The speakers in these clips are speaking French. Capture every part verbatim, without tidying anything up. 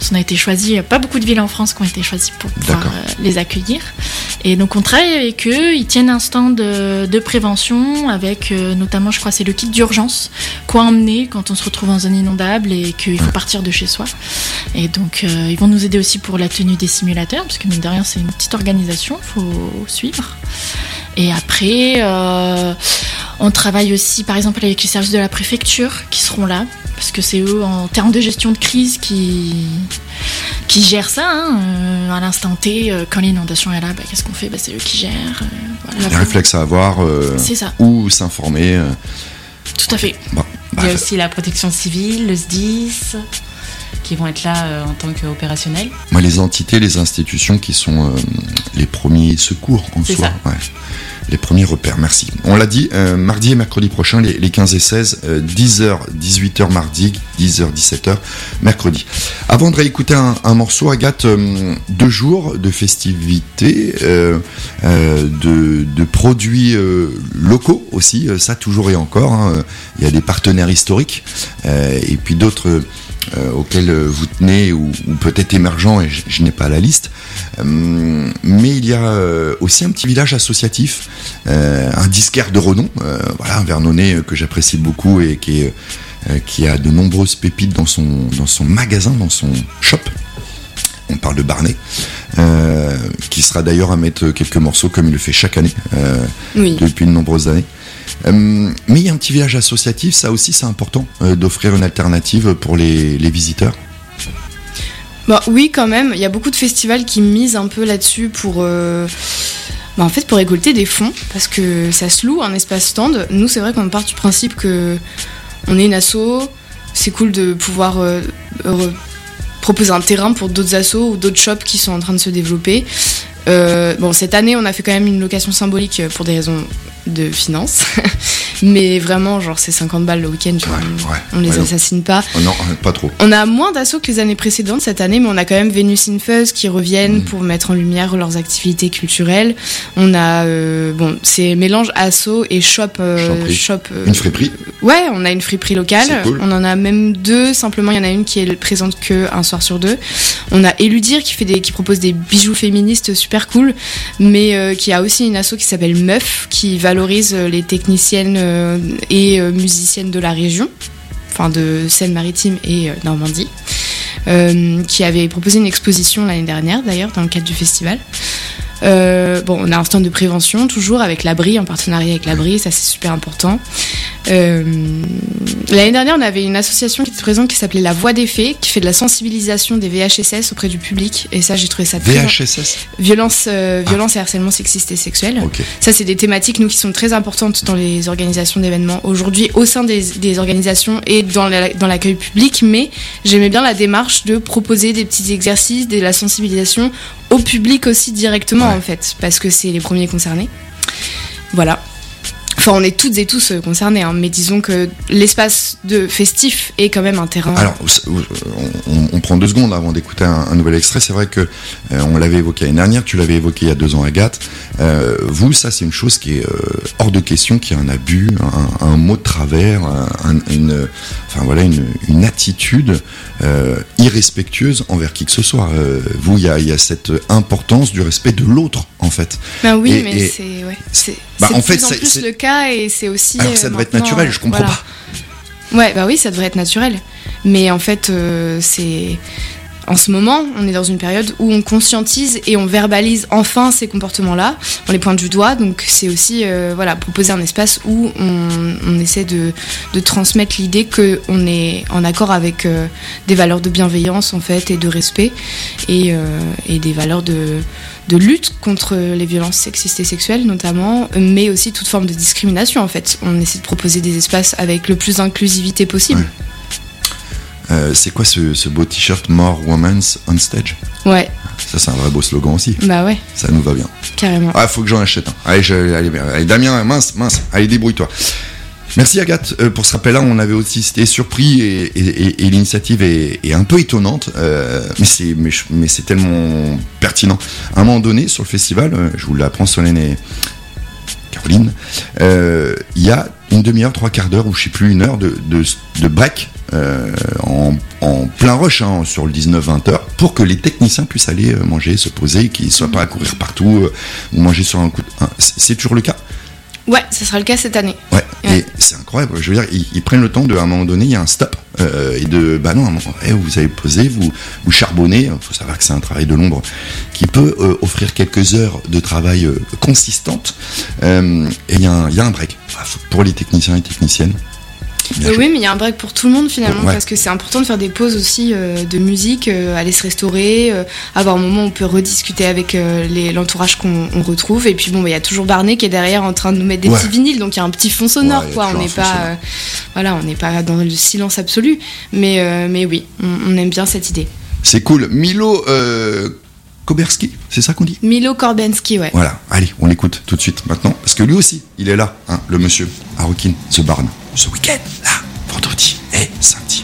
on a été choisis, il n'y a pas beaucoup de villes en France qui ont été choisies pour pouvoir euh, les accueillir. Et donc on travaille avec eux, ils tiennent un stand de, de prévention avec euh, notamment, je crois, c'est le kit d'urgence, quoi emmener quand on se retrouve en zone inondable et qu'il faut partir de chez soi. Et donc euh, ils vont nous aider aussi pour la tenue des simulateurs, parce que mine de rien c'est une petite organisation, il faut suivre. Et après, euh, on travaille aussi par exemple avec les services de la préfecture qui seront là, parce que c'est eux en termes de gestion de crise qui, qui gèrent ça, hein, euh, à l'instant T, euh, quand l'inondation est là, bah, qu'est-ce qu'on fait, bah, c'est eux qui gèrent. Euh, voilà. Les réflexes à avoir, euh, c'est ça. Ou s'informer. Euh. Tout à fait. Bon, bah, il y a aussi la protection civile, le S D I S, qui vont être là euh, en tant qu'opérationnels. Moi, les entités, les institutions qui sont euh, les premiers secours en c'est soi. Ça. Ouais. Les premiers repères, merci. On l'a dit, euh, mardi et mercredi prochain, les, les quinze et seize, euh, dix heures, dix-huit heures mardi, dix heures, dix-sept heures mercredi. Avant de réécouter un, un morceau, Agathe, euh, deux jours de festivités, euh, euh, de, de produits euh, locaux aussi, ça toujours et encore. Hein. Il y a des partenaires historiques euh, et puis d'autres euh, auxquels vous tenez ou, ou peut-être émergents, et je, je n'ai pas la liste. Euh, mais il y a euh, aussi un petit village associatif, euh, un disquaire de renom, euh, voilà, un Vernonais euh, que j'apprécie beaucoup et qui, est, euh, qui a de nombreuses pépites dans son, dans son magasin, dans son shop. On parle de Barnet, euh, qui sera d'ailleurs à mettre quelques morceaux comme il le fait chaque année, euh, oui. depuis de nombreuses années. Euh, mais il y a un petit village associatif, ça aussi c'est important, euh, d'offrir une alternative pour les, les visiteurs. Bah, oui, quand même, il y a beaucoup de festivals qui misent un peu là-dessus pour, euh, bah, en fait, pour récolter des fonds, parce que ça se loue un espace stand. Nous, c'est vrai qu'on part du principe que on est une asso, c'est cool de pouvoir euh, re- proposer un terrain pour d'autres assos ou d'autres shops qui sont en train de se développer. Euh, bon, cette année, on a fait quand même une location symbolique pour des raisons de finances, mais vraiment, genre, c'est cinquante balles le week-end, tu vois, ouais, ouais, on les ouais, assassine pas. Oh non, pas trop. On a moins d'assauts que les années précédentes cette année, mais on a quand même Vénus in Fuzz qui reviennent mmh. pour mettre en lumière leurs activités culturelles. On a, euh, bon, c'est mélange asso et shop. Euh, shop euh, une friperie. Ouais, on a une friperie locale. Cool. On en a même deux. Simplement, il y en a une qui est présente que un soir sur deux. On a Eludir qui fait des, qui propose des bijoux féministes super cool, mais euh, qui a aussi une asso qui s'appelle Meuf, qui valorise les techniciennes euh, et euh, musiciennes de la région, enfin de Seine-Maritime et euh, Normandie, euh, qui avait proposé une exposition l'année dernière d'ailleurs dans le cadre du festival. Euh, bon, on a un stand de prévention toujours avec l'Abri, en partenariat avec l'Abri, ça c'est super important. Euh, l'année dernière, on avait une association qui était présente qui s'appelait La Voix des Fées, qui fait de la sensibilisation des V H S S auprès du public, et ça j'ai trouvé ça très V H S S violence, euh, violence ah. et harcèlement sexiste et sexuel. Okay. Ça c'est des thématiques nous qui sont très importantes dans les organisations d'événements aujourd'hui, au sein des, des organisations et dans, la, dans l'accueil public, mais j'aimais bien la démarche de proposer des petits exercices, de la sensibilisation au public aussi directement, ouais. en fait, parce que c'est les premiers concernés. Voilà. Enfin, on est toutes et tous concernés, hein, mais disons que l'espace de festif est quand même un terrain. Alors, on, on prend deux secondes avant d'écouter un, un nouvel extrait. C'est vrai que euh, on l'avait évoqué l'année dernière, tu l'avais évoqué il y a deux ans, Agathe. Euh, vous, ça, c'est une chose qui est euh, hors de question, qui est un abus, un, un mot de travers, un, une, enfin voilà, une, une attitude euh, irrespectueuse envers qui que ce soit. Euh, vous, il y a, y a cette importance du respect de l'autre, en fait. Ben oui, et, mais et, c'est, ouais, c'est, bah, c'est en de fait, plus en c'est, plus c'est... le cas. Et c'est aussi. Alors ça devrait être naturel, je comprends voilà. pas. Ouais, bah oui, ça devrait être naturel. Mais en fait, euh, c'est. En ce moment, on est dans une période où on conscientise et on verbalise enfin ces comportements-là. On les pointe du doigt, donc c'est aussi euh, voilà, proposer un espace où on, on essaie de, de transmettre l'idée qu'on est en accord avec euh, des valeurs de bienveillance en fait, et de respect, et, euh, et des valeurs de, de lutte contre les violences sexistes et sexuelles notamment, mais aussi toute forme de discrimination en fait. On essaie de proposer des espaces avec le plus d'inclusivité possible. Ouais. Euh, c'est quoi ce, ce beau t-shirt More Women's on Stage? Ouais. Ça, c'est un vrai beau slogan aussi. Bah ouais. Ça nous va bien. Carrément. Ah, faut que j'en achète un. Allez, je, allez, allez, Damien, mince, mince. Allez, débrouille-toi. Merci Agathe euh, pour ce rappel-là. On avait aussi été surpris et, et, et, et l'initiative est, est un peu étonnante, euh, mais, c'est, mais, mais c'est tellement pertinent. À un moment donné, sur le festival, euh, je vous l'apprends, Solène et, Caroline, il euh, y a une demi-heure, trois quarts d'heure, ou je sais plus, une heure de, de, de break euh, en, en plein rush hein, sur le dix-neuf vingt heures pour que les techniciens puissent aller euh, manger, se poser, qu'ils ne soient pas à courir partout euh, ou manger sur un coup de... Hein, c'est, c'est toujours le cas? Ouais, ce sera le cas cette année. Ouais, ouais. Et c'est incroyable. Je veux dire, ils, ils prennent le temps de, à un moment donné, il y a un stop euh, et de, bah non, à un moment, hey, vous avez posé, vous, vous charbonnez. Il faut savoir que c'est un travail de l'ombre qui peut euh, offrir quelques heures de travail euh, consistantes. Euh, et il y, y a un break pour les techniciens et techniciennes. Euh, oui, mais il y a un break pour tout le monde finalement, ouais. parce que c'est important de faire des pauses aussi euh, de musique, euh, aller se restaurer, euh, avoir un moment où on peut rediscuter avec euh, les, l'entourage qu'on on retrouve. Et puis bon, il bah, y a toujours Barnet qui est derrière en train de nous mettre des ouais. petits vinyles, donc il y a un petit fond sonore, ouais, quoi. On n'est pas, euh, voilà, on n'est pas dans le silence absolu, mais euh, mais oui, on, on aime bien cette idée. C'est cool. Milo. Euh... Koberski, c'est ça qu'on dit? Milo Korbensky, ouais. Voilà, allez, on l'écoute tout de suite maintenant, parce que lui aussi, il est là, hein, le monsieur, à Rockin' the Barn, ce week-end, là, vendredi et samedi.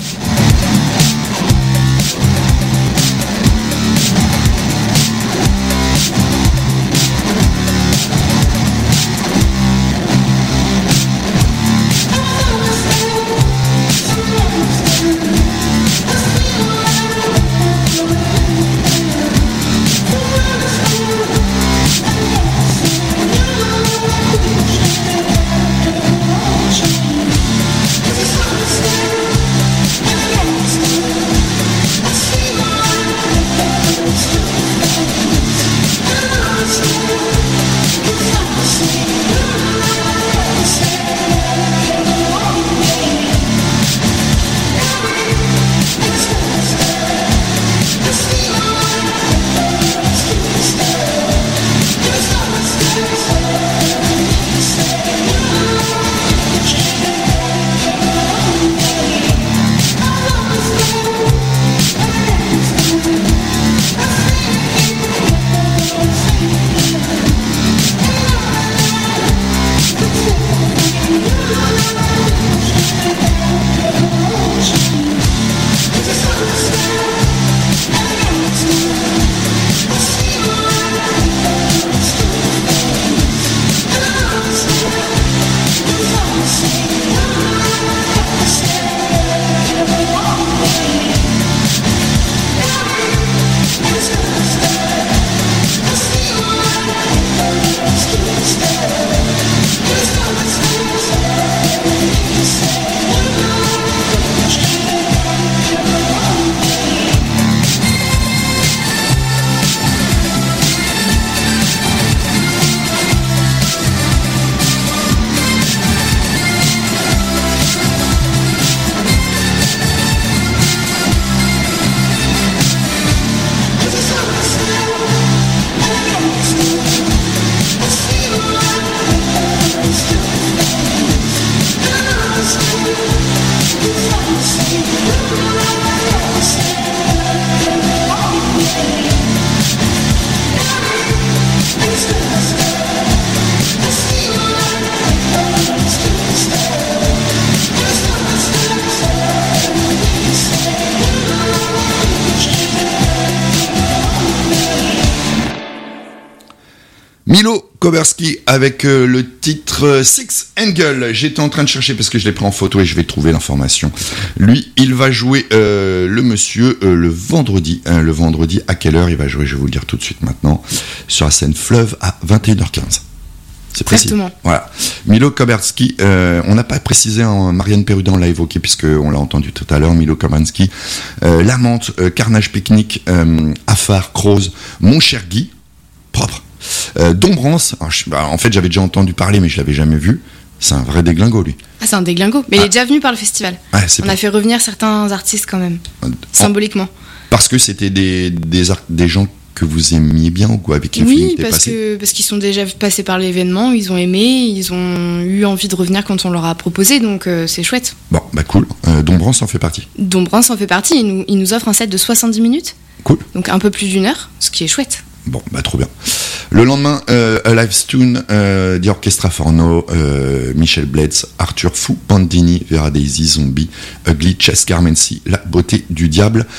Milo Koberski avec euh, le titre Six Angle. J'étais en train de chercher parce que je l'ai pris en photo et je vais trouver l'information. Lui, il va jouer euh, le monsieur euh, le vendredi. Hein, le vendredi, à quelle heure il va jouer? Je vais vous le dire tout de suite maintenant. Sur la scène Fleuve à vingt et une heures quinze. C'est précis. Exactement. Voilà. Milo Koberski, euh, on n'a pas précisé, hein, Marianne Perrudan l'a évoqué puisqu'on l'a entendu tout à l'heure. Milo Koberski, euh, La Menthe, euh, Carnage Picnic, euh, Afar, Croze, Mon Cher Guy, propre. Euh, Dombrance, alors, je, bah, en fait j'avais déjà entendu parler mais je l'avais jamais vu. C'est un vrai déglingo lui. Ah, c'est un déglingo, mais ah. il est déjà venu par le festival. Ouais, c'est On bon. a fait revenir certains artistes quand même, en... symboliquement. Parce que c'était des, des, art... des gens que vous aimiez bien ou quoi, avec qui oui, parce passé. que parce qu'ils sont déjà passés par l'événement, ils ont aimé, ils ont eu envie de revenir quand on leur a proposé, donc euh, c'est chouette. Bon, bah cool. Euh, Dombrance en fait partie. Dombrance en fait partie. Il nous, il nous offre un set de soixante-dix minutes. Cool. Donc un peu plus d'une heure, ce qui est chouette. Bon, bah trop bien. Le lendemain, euh, A Live Tune, euh, The Orchestra Forno, euh, Michel Bledz, Arthur Fou, Bandini, Vera Daisy, Zombie, Ugly, Chess Carmency, La Beauté du Diable.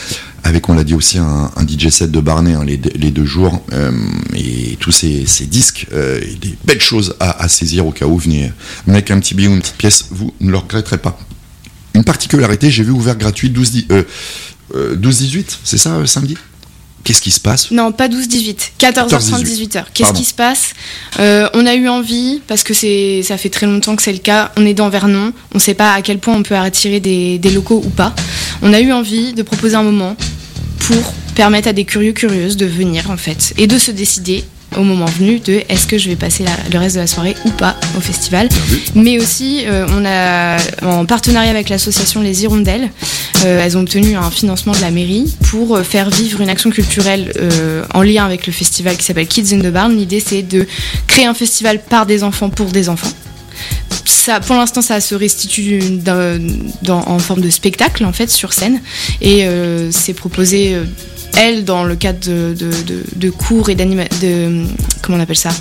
avec, on l'a dit aussi, un, un D J set de Barnet hein, les, les deux jours, euh, et tous ces, ces disques, euh, et des belles choses à, à saisir au cas où venez, venez avec un petit billet ou une petite pièce, vous ne le regretterez pas. Une particularité, j'ai vu ouvert gratuit douze dix-huit, euh, c'est ça euh, samedi? Qu'est-ce qui se passe? Non, pas douze dix-huit, quatorze heures trente, dix-huit heures. Qu'est-ce Pardon. qui se passe? euh, On a eu envie, parce que c'est, ça fait très longtemps que c'est le cas, on est dans Vernon, on ne sait pas à quel point on peut attirer des, des locaux ou pas. On a eu envie de proposer un moment pour permettre à des curieux, curieuses de venir en fait, et de se décider au moment venu de est-ce que je vais passer la, le reste de la soirée ou pas au festival. Mais aussi euh, on a en partenariat avec l'association Les Hirondelles, euh, elles ont obtenu un financement de la mairie pour euh, faire vivre une action culturelle euh, en lien avec le festival qui s'appelle Kids in the Barn. L'idée c'est de créer un festival par des enfants pour des enfants. Ça, pour l'instant, ça se restitue dans, dans, en forme de spectacle en fait sur scène, et euh, c'est proposé euh, elle dans le cadre de, de, de, de cours et d'animation, de comment on appelle ça,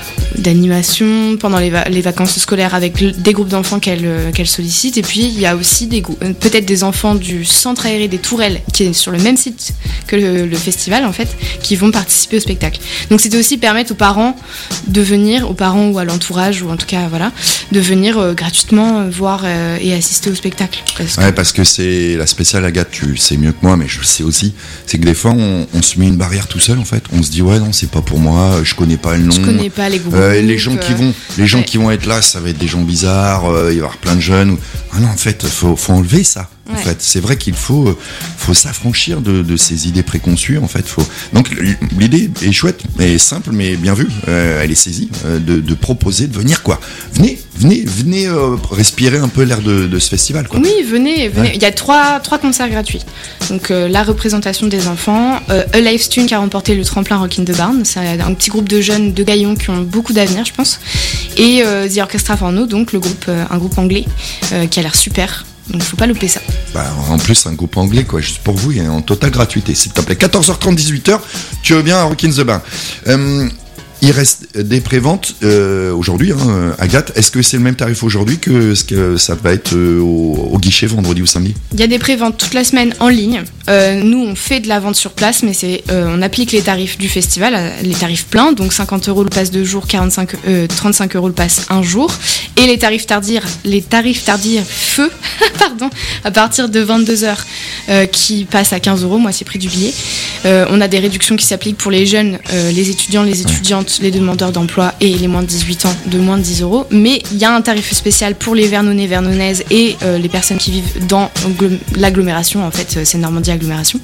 d'animation pendant les, va- les vacances scolaires avec l- des groupes d'enfants qu'elle, euh, qu'elle sollicite. Et puis il y a aussi des grou- euh, peut-être des enfants du centre aéré des Tourelles qui est sur le même site que le, le festival en fait, qui vont participer au spectacle. Donc c'était aussi permettre aux parents de venir, aux parents ou à l'entourage, ou en tout cas voilà, de venir euh, gratuitement euh, voir euh, et assister au spectacle. Parce que... Ouais, parce que c'est la spéciale, Agathe, tu sais mieux que moi, mais je sais aussi, c'est que des fois on, on se met une barrière tout seul en fait. On se dit ouais non c'est pas pour moi, je connais pas le nom. Je connais pas les groupes. Euh, les gens qui vont, les gens ouais. qui vont être là, ça va être des gens bizarres. Euh, il va y avoir plein de jeunes. Ou... Ah non, en fait, faut, faut enlever ça. En Ouais. fait, c'est vrai qu'il faut, euh, faut s'affranchir de, de ces idées préconçues. En fait, faut. Donc l'idée est chouette, et simple, mais bien vue. Euh, elle est saisie euh, de, de proposer de venir quoi. Venez, venez, venez euh, respirer un peu l'air de, de ce festival quoi. Oui, venez, venez. Ouais. Il y a trois, trois concerts gratuits. Donc euh, la représentation des enfants, euh, A Live Tune qui a remporté le tremplin Rock in the Barn, c'est un petit groupe de jeunes de gaillons qui ont beaucoup d'avenir, je pense. Et euh, The Orchestra Forno, donc le groupe, euh, un groupe anglais euh, qui a l'air super. Donc faut pas louper ça. Bah, en plus, un groupe anglais, quoi, juste pour vous, et en totale gratuité, s'il te plaît. quatorze heures trente, dix-huit heures, tu reviens à Rock in the Barn. Euh, il reste des préventes euh, aujourd'hui, hein, Agathe. Est-ce que c'est le même tarif aujourd'hui que ce que ça va être euh, au, au guichet vendredi ou samedi? Il y a des préventes toute la semaine en ligne. Euh, nous, on fait de la vente sur place, mais c'est, euh, on applique les tarifs du festival, euh, les tarifs pleins, donc cinquante euros le pass deux jours, quarante-cinq, euh, trente-cinq euros le pass un jour, et les tarifs tardirs, les tarifs tardirs feu, pardon, à partir de vingt-deux heures, euh, qui passent à quinze euros, moitié prix du billet. Euh, on a des réductions qui s'appliquent pour les jeunes, euh, les étudiants, les étudiantes, les demandeurs d'emploi et les moins de dix-huit ans de moins de dix euros. Mais il y a un tarif spécial pour les Vernonnais, Vernonnaises et euh, les personnes qui vivent dans glom- l'agglomération, en fait, c'est Normandie Agglomération,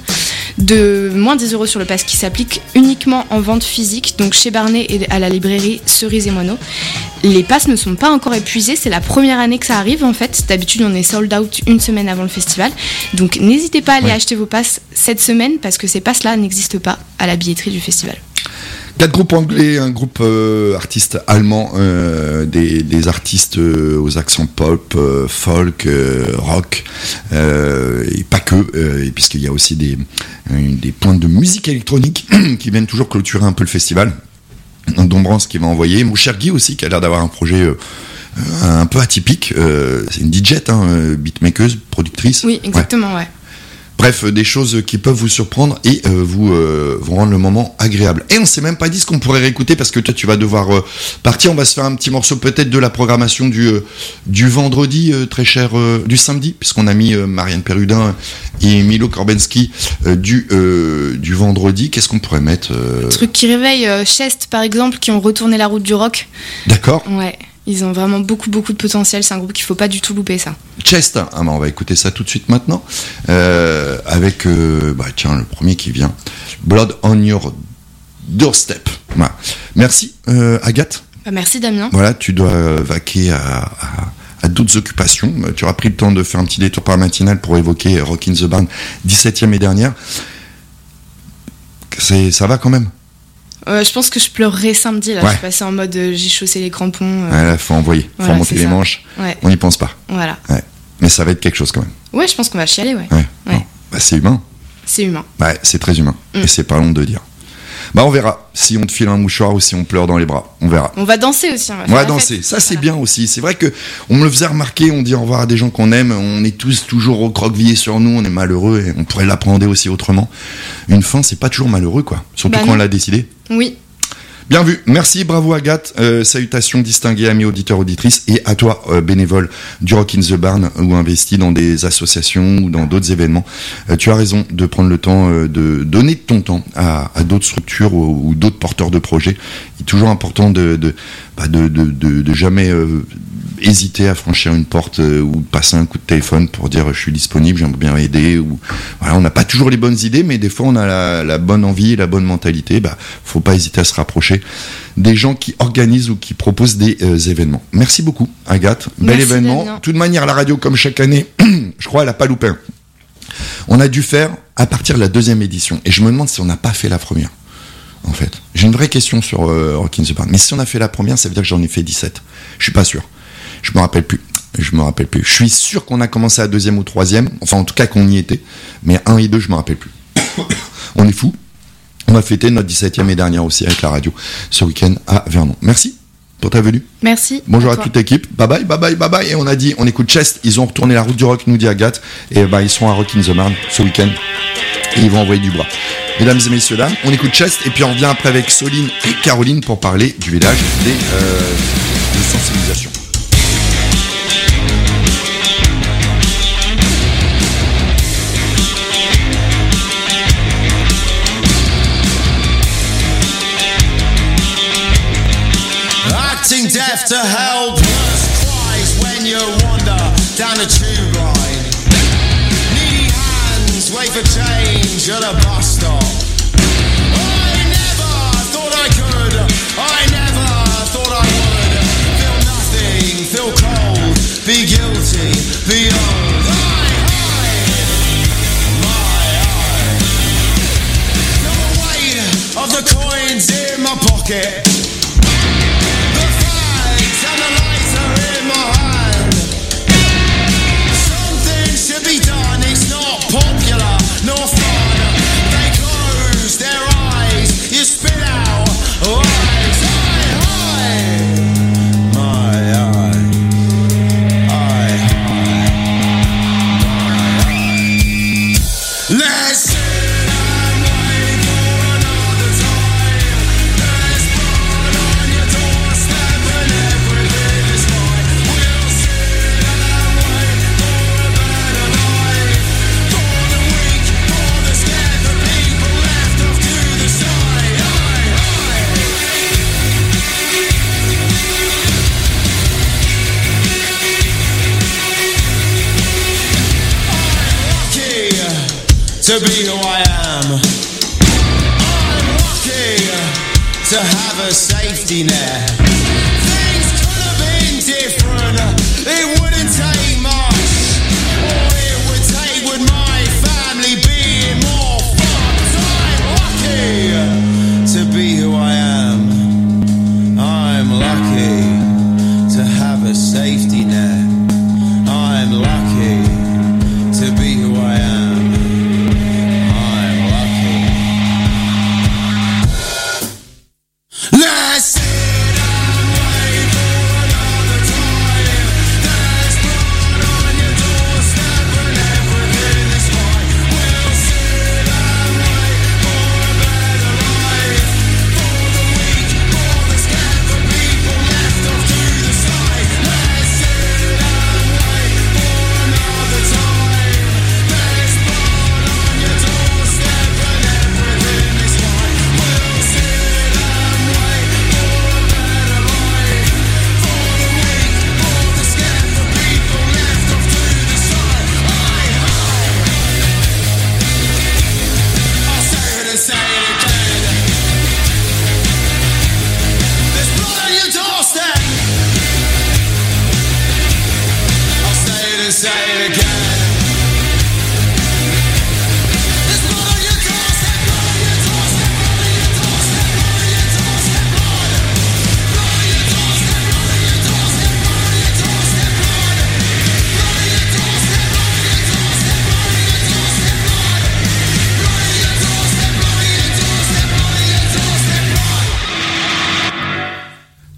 de moins dix euros sur le pass qui s'applique uniquement en vente physique, donc chez Barnet et à la librairie Cerise et Moineau. Les passes ne sont pas encore épuisés, c'est la première année que ça arrive en fait. D'habitude, on est sold out une semaine avant le festival. Donc n'hésitez pas à aller Ouais. acheter vos passes cette semaine parce que ces passes-là n'existent pas à la billetterie du festival. Quatre groupes anglais, un groupe euh, artiste allemand, euh, des, des artistes euh, aux accents pop, euh, folk, euh, rock, euh, et pas que, euh, et puisqu'il y a aussi des, euh, des pointes de musique électronique qui viennent toujours clôturer un peu le festival. Donc Dombrance qui m'a envoyé, mon cher Guy aussi qui a l'air d'avoir un projet euh, un peu atypique, euh, c'est une D J, hein, euh, beatmakeuse, productrice. Oui, exactement, ouais. ouais. Bref, des choses qui peuvent vous surprendre et euh, vous, euh, vous rendre le moment agréable. Et on s'est même pas dit ce qu'on pourrait réécouter parce que toi tu vas devoir euh, partir. On va se faire un petit morceau peut-être de la programmation du, euh, du vendredi, euh, très cher, euh, du samedi, puisqu'on a mis euh, Marianne Perrudin et Milo Korbensky euh, du, euh, du vendredi. Qu'est-ce qu'on pourrait mettre euh... Truc qui réveille euh, Chest par exemple, qui ont retourné la route du rock. D'accord. Ouais. Ils ont vraiment beaucoup beaucoup de potentiel, c'est un groupe qu'il faut pas du tout louper ça. Chest, ah bah on va écouter ça tout de suite maintenant, euh, avec, euh, bah tiens, le premier qui vient, Blood on Your Doorstep. Voilà. Merci euh, Agathe. Bah, merci Damien. Voilà, tu dois vaquer à, à, à d'autres occupations. Tu auras pris le temps de faire un petit détour par matinale pour évoquer Rock in the Barn, dix-septième et dernière. C'est, ça va quand même? Euh, je pense que je pleurerai samedi là. Ouais. Je suis passée en mode euh, j'ai chaussé les crampons. Euh... Ouais, là, faut envoyer, faut Voilà, remonter c'est les ça. manches. Ouais. On n'y pense pas. Voilà. Ouais. Mais ça va être quelque chose quand même. Ouais, je pense qu'on va chialer, ouais. Ouais. Ouais. Bon. Bah, c'est humain. C'est humain. Ouais, c'est très humain. Mm. Et c'est pas long de dire. Bah on verra si on te file un mouchoir ou si on pleure dans les bras. On verra. On va danser aussi. On va, on va danser. Fête. Ça c'est voilà. Bien aussi. C'est vrai que on me le faisait remarquer. On dit au revoir à des gens qu'on aime. On est tous toujours recroquevillés sur nous. On est malheureux et on pourrait l'appréhender aussi autrement. Une fin, c'est pas toujours malheureux, quoi. Surtout bah quand non. on l'a décidé. Oui. Bien vu, merci, bravo Agathe, euh, salutations distinguées amis auditeurs auditrices et à toi euh, bénévole du Rock in the Barn ou investi dans des associations ou dans d'autres événements. Euh, tu as raison de prendre le temps euh, de donner de ton temps à, à d'autres structures ou, ou d'autres porteurs de projets. Il est toujours important de de, bah de, de, de, de jamais euh, hésiter à franchir une porte euh, ou passer un coup de téléphone pour dire je suis disponible, j'aimerais bien aider. Ou voilà, on n'a pas toujours les bonnes idées, mais des fois on a la, la bonne envie et la bonne mentalité. Bah, faut pas hésiter à se rapprocher des gens qui organisent ou qui proposent des euh, événements. Merci beaucoup Agathe, bel Merci événement. De toute manière la radio comme chaque année, je crois elle a pas loupé. On a dû faire à partir de la deuxième édition et je me demande si on n'a pas fait la première. En fait, j'ai une vraie question sur euh, Rock in the Barn. Mais si on a fait la première, ça veut dire que j'en ai fait dix-sept. Je suis pas sûr. Je me rappelle plus. Je me rappelle plus. Je suis sûr qu'on a commencé à deuxième ou troisième. Enfin, en tout cas, qu'on y était. Mais un et deux, je me rappelle plus. On est fous. On va fêter notre dix-septième et dernière aussi avec la radio ce week-end à Vernon. Merci pour ta venue. Merci. Bonjour à, à toute l'équipe. Bye bye, bye bye, bye bye. Et on a dit, on écoute Chest. Ils ont retourné la route du rock, nous dit Agathe. Et bah, ils sont à Rock in the Barn ce week-end. Et ils vont envoyer du bois. Mesdames et messieurs, dames, on écoute Chest. Et puis on revient après avec Soline et Caroline pour parler du village des, euh, des sensibilisations. Acting deaf to helpless cries when you wander down a tube line. Needy hands wait for change at a bus stop. I never thought I could, I never thought I would. Feel nothing, feel cold, be guilty, be old. I hide my eye. Feel the weight of the coins in my pocket. Should be done, it's not popular, nor fun. They close their eyes, you spit out lies. I hide my eye, I hide my eye. Let's sit and wait for another time. There's blood on your doorstep and everything is fine. We'll sit and wait for a better life. For the weak, for the scared, the people left off to the side. I hide. I'm lucky to be who I am. I'm lucky to have a safety net. Things could have been different. It wouldn't take much. All it would take would my family being more fucked. I'm lucky to be who I am. I'm lucky to have a safety net. I'm lucky to be who I am. I'm lucky. Let's sit down.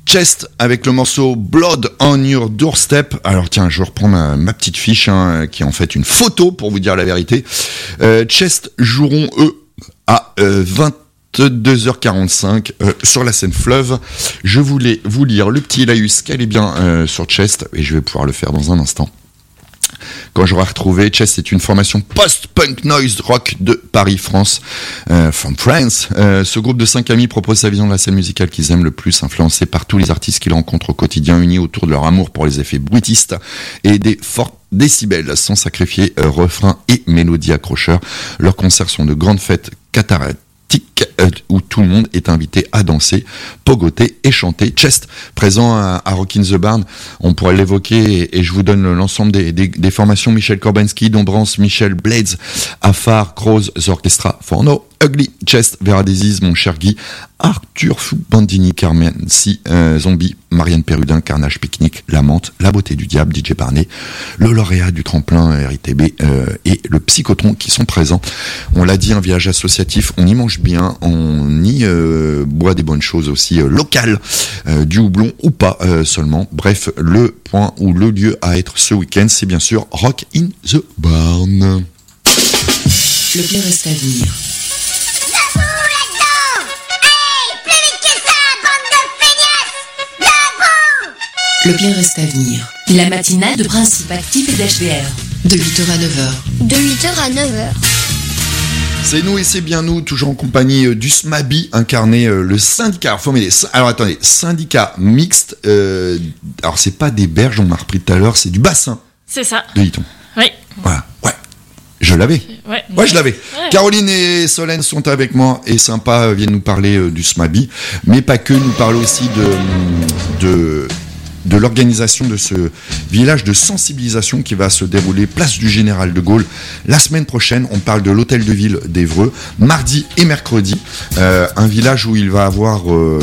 Chest avec le morceau Blood on Your Doorstep. Alors tiens, je reprends ma, ma petite fiche hein, qui est en fait une photo pour vous dire la vérité. Euh, Chest joueront eux à euh, vingt-deux heures quarante-cinq euh, sur la scène Fleuve. Je voulais vous lire le petit laïus qu'elle est bien euh, sur Chest et je vais pouvoir le faire dans un instant. Quand j'aurai retrouvé, Chest est une formation post-punk noise rock de Paris, France, euh, from France. Euh, ce groupe de cinq amis propose sa vision de la scène musicale qu'ils aiment le plus, influencée par tous les artistes qu'ils rencontrent au quotidien, unis autour de leur amour pour les effets bruitistes et des forts décibels, sans sacrifier euh, refrains et mélodies accrocheurs. Leurs concerts sont de grandes fêtes cataractes, où tout le monde est invité à danser, pogoter et chanter. Chest, présent à, à Rock in the Barn, on pourrait l'évoquer et, et je vous donne l'ensemble des, des, des formations: Michel Korbanski, Dombrance, Michel Blades, Afar, Crows, The Orchestra, Forno, Ugly, Chest, Vera Disease, mon cher Guy, Arthur Fou, Bandini, Carmen, Si, euh, Zombie, Marianne Perrudin, Carnage Picnic, La Menthe, La Beauté du Diable, D J Barnet, le lauréat du tremplin R I T B euh, et le Psychotron qui sont présents. On l'a dit, un village associatif, on y mange bien, on y euh, boit des bonnes choses aussi euh, locales, euh, du houblon ou pas euh, seulement. Bref, le point ou le lieu à être ce week-end, c'est bien sûr Rock in the Barn. Le bien reste à venir. Le bien reste à venir. La matinale de Principe Actif et d'H D R. De huit heures à neuf heures. De huit heures à neuf heures. C'est nous et c'est bien nous, toujours en compagnie euh, du S M A B I, incarné euh, le syndicat. Alors, faut m'aider. Alors attendez, syndicat mixte. Euh, alors c'est pas des berges, on m'a repris tout à l'heure, c'est du bassin. C'est ça. De Lyton. Oui. Voilà. Ouais. Je l'avais. Ouais. Ouais, je l'avais. Ouais. Caroline et Solène sont avec moi et sympa euh, viennent nous parler euh, du S M A B I, mais pas que, nous parlent aussi de de de l'organisation de ce village de sensibilisation qui va se dérouler place du Général de Gaulle la semaine prochaine. On parle de l'hôtel de ville d'Évreux, mardi et mercredi. Euh, un village où il va avoir euh,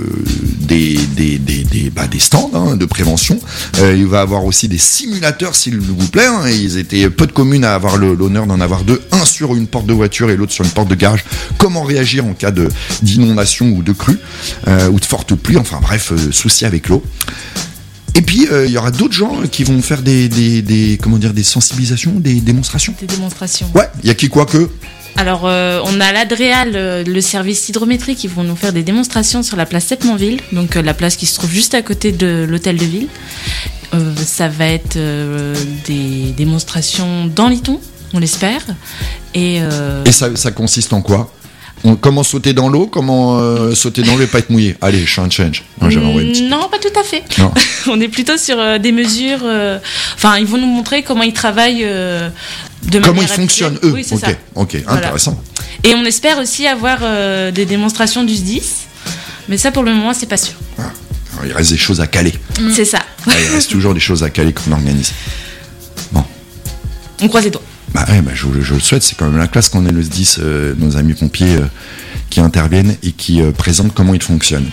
des, des, des, des, bah, des stands hein, de prévention. Euh, il va avoir aussi des simulateurs, s'il vous plaît. Hein. Ils étaient peu de communes à avoir le, l'honneur d'en avoir deux. Un sur une porte de voiture et l'autre sur une porte de garage. Comment réagir en cas de, d'inondation ou de crue euh, ou de forte pluie. Enfin bref, euh, souci avec l'eau. Et puis il euh, y aura d'autres gens qui vont faire des, des, des comment dire des sensibilisations, des démonstrations. Des démonstrations. Ouais, il y a qui quoi que. Alors euh, on a l'Adréal, le, le service hydrométrie, qui vont nous faire des démonstrations sur la place Septmontville, donc euh, la place qui se trouve juste à côté de l'hôtel de ville. Euh, ça va être euh, des démonstrations dans Lyton, on l'espère. Et, euh... Et ça, ça consiste en quoi? On, comment sauter dans l'eau, comment euh, sauter dans l'eau et pas être mouillé. Allez, change, change. Non, j'avais envoyé une petite... non, pas tout à fait. Non. On est plutôt sur euh, des mesures. euh, Enfin, ils vont nous montrer comment ils travaillent euh, de manière. Comment ils fonctionnent eux. Oui, c'est ok, ça. ok, Voilà. intéressant. Et on espère aussi avoir euh, des démonstrations du S D I S, mais ça pour le moment c'est pas sûr. Ah, alors, il reste des choses à caler. Mm. C'est ça. Ah, il reste toujours des choses à caler qu'on organise. Bon. On croise les doigts. Bah ouais, bah je, je le souhaite, c'est quand même la classe qu'on ait le S D I S, euh, nos amis pompiers euh, qui interviennent et qui euh, présentent comment ils fonctionnent.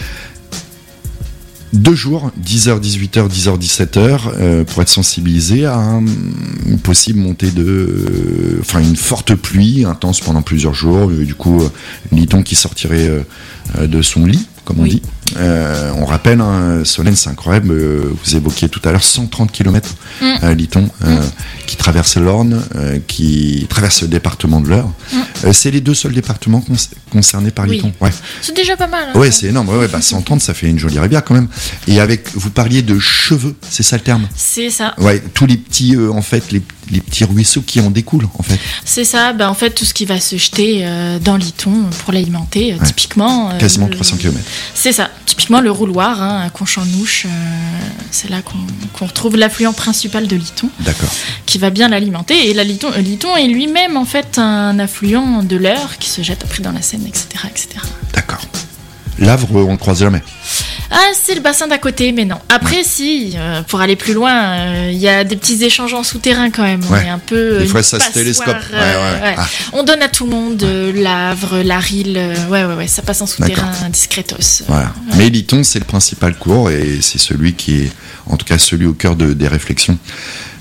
Deux jours, dix heures, dix-huit heures, dix heures, dix-sept heures, euh, pour être sensibilisé à un, une possible montée de... Euh, enfin, une forte pluie intense pendant plusieurs jours. Euh, du coup, euh, Lyton qui sortirait euh, de son lit, comme on Oui. dit. Euh, on rappelle, hein, Solène, c'est incroyable, euh, vous évoquiez tout à l'heure cent trente kilomètres Mm. à Lyton, euh, mm. qui traverse l'Orne, euh, qui traverse le département de l'Eure. Mm. Euh, c'est les deux seuls départements con- concernés par Oui. Lyton. Ouais. C'est déjà pas mal. hein, Ouais, ça. c'est énorme. Ouais, ouais, bah, cent trente, ça fait une jolie rivière quand même. Et avec, vous parliez de cheveux, c'est ça le terme? C'est ça. Ouais, tous les petits, euh, en fait, les, les petits ruisseaux qui en découlent, en fait. C'est ça. Ben, en fait, tout ce qui va se jeter euh, dans Lyton pour l'alimenter, euh, Ouais. typiquement. euh, Quasiment le- trois cents kilomètres. C'est ça. Typiquement le rouloir, hein, à Conchamp-Nouche, euh, c'est là qu'on, qu'on retrouve l'affluent principal de Lyton, D'accord. qui va bien l'alimenter. Et la Lyton, euh, Lyton est lui-même en fait un affluent de l'Eure qui se jette après dans la Seine, et cetera, et cetera. D'accord. L'Avre, on le croise jamais. Ah, c'est le bassin d'à côté, mais non. Après, si, euh, pour aller plus loin, il euh, y a des petits échanges en souterrain quand même. On Ouais. est un peu. Des une fois, ça se passoire, télescope. Ouais, euh, ouais. ouais. Ah. On donne à tout le monde euh, l'Avre, la Rille. euh, ouais, ouais, ouais, ça passe en souterrain, discretos. Voilà. Ouais. Mais Lyton, c'est le principal cours et c'est celui qui est, en tout cas, celui au cœur de, des réflexions